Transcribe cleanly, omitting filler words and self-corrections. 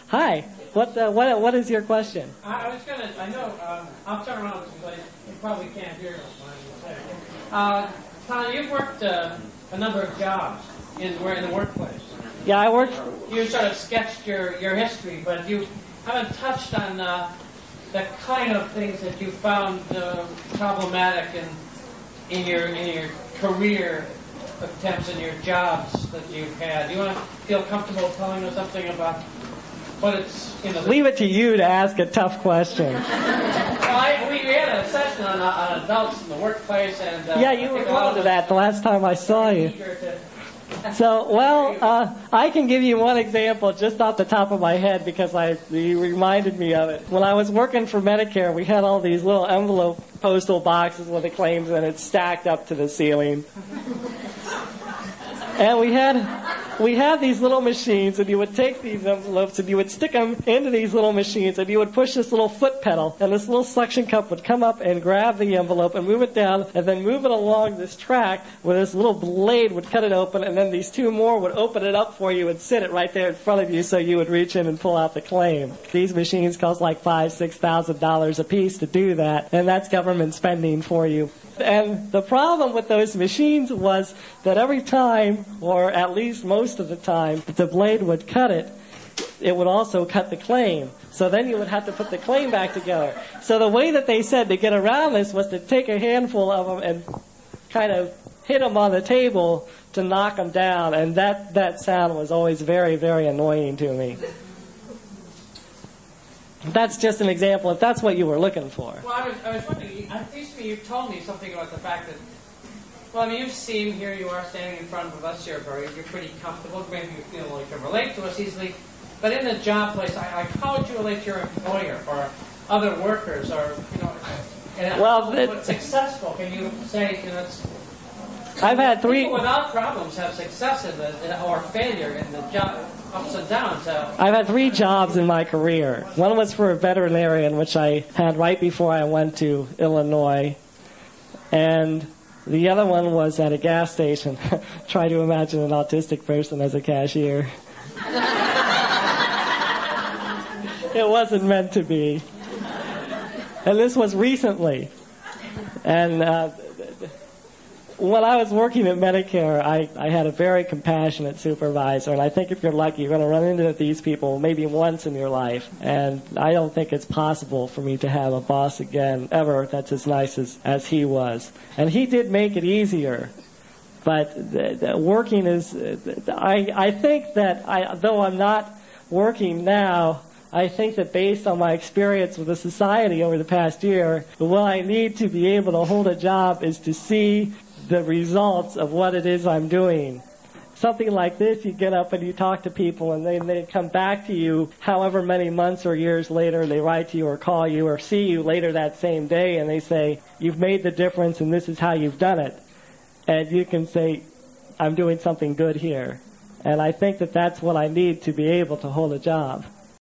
Hi. What is your question? I know, I'll turn around because you probably can't hear what I'm saying. Tom, you've worked a number of jobs in the workplace. Yeah, I worked. You sort of sketched your history, but you haven't touched on the kind of things that you found problematic in your career attempts and your jobs that you've had. Do you want to feel comfortable telling us something about what it's, Leave it to you to ask a tough question. Well, we had a session on adults in the workplace, and yeah, you were going to that the last time I saw you. So, I can give you one example just off the top of my head because you reminded me of it. When I was working for Medicare, we had all these little envelope postal boxes with the claims in it stacked up to the ceiling. And we had these little machines, and you would take these envelopes and you would stick them into these little machines, and you would push this little foot pedal, and this little suction cup would come up and grab the envelope and move it down, and then move it along this track where this little blade would cut it open, and then these two more would open it up for you and sit it right there in front of you so you would reach in and pull out the claim. These machines cost like $5,000-$6,000 a piece to do that, and that's government spending for you. And the problem with those machines was that every time, or at least most of the time, that the blade would cut it, it would also cut the claim. So then you would have to put the claim back together. So the way that they said to get around this was to take a handful of them and kind of hit them on the table to knock them down. And that sound was always very, very annoying to me. That's just an example, if that's what you were looking for. Well, I was wondering, at least you told me something about the fact that, well, I mean, you've seen, here you are standing in front of us, you're pretty comfortable, maybe you feel like you can relate to us easily, but in the job place, how would you relate to your employer or other workers, or, what's successful? Can you say, I've had three... People without problems have success or failure in the job, ups and downs. I've had 3 jobs in my career. One was for a veterinarian, which I had right before I went to Illinois. And the other one was at a gas station. Try to imagine an autistic person as a cashier. It wasn't meant to be. And this was recently. And when I was working at Medicare, I had a very compassionate supervisor, and I think if you're lucky, you're going to run into these people maybe once in your life. And I don't think it's possible for me to have a boss again, ever, that's as nice as he was. And he did make it easier. But working is, I think that, though I'm not working now, I think that based on my experience with the society over the past year, what I need to be able to hold a job is to see the results of what it is I'm doing. Something like this, you get up and you talk to people, and they come back to you however many months or years later. They write to you or call you or see you later that same day, and they say, you've made the difference and this is how you've done it. And you can say, I'm doing something good here. And I think that that's what I need to be able to hold a job.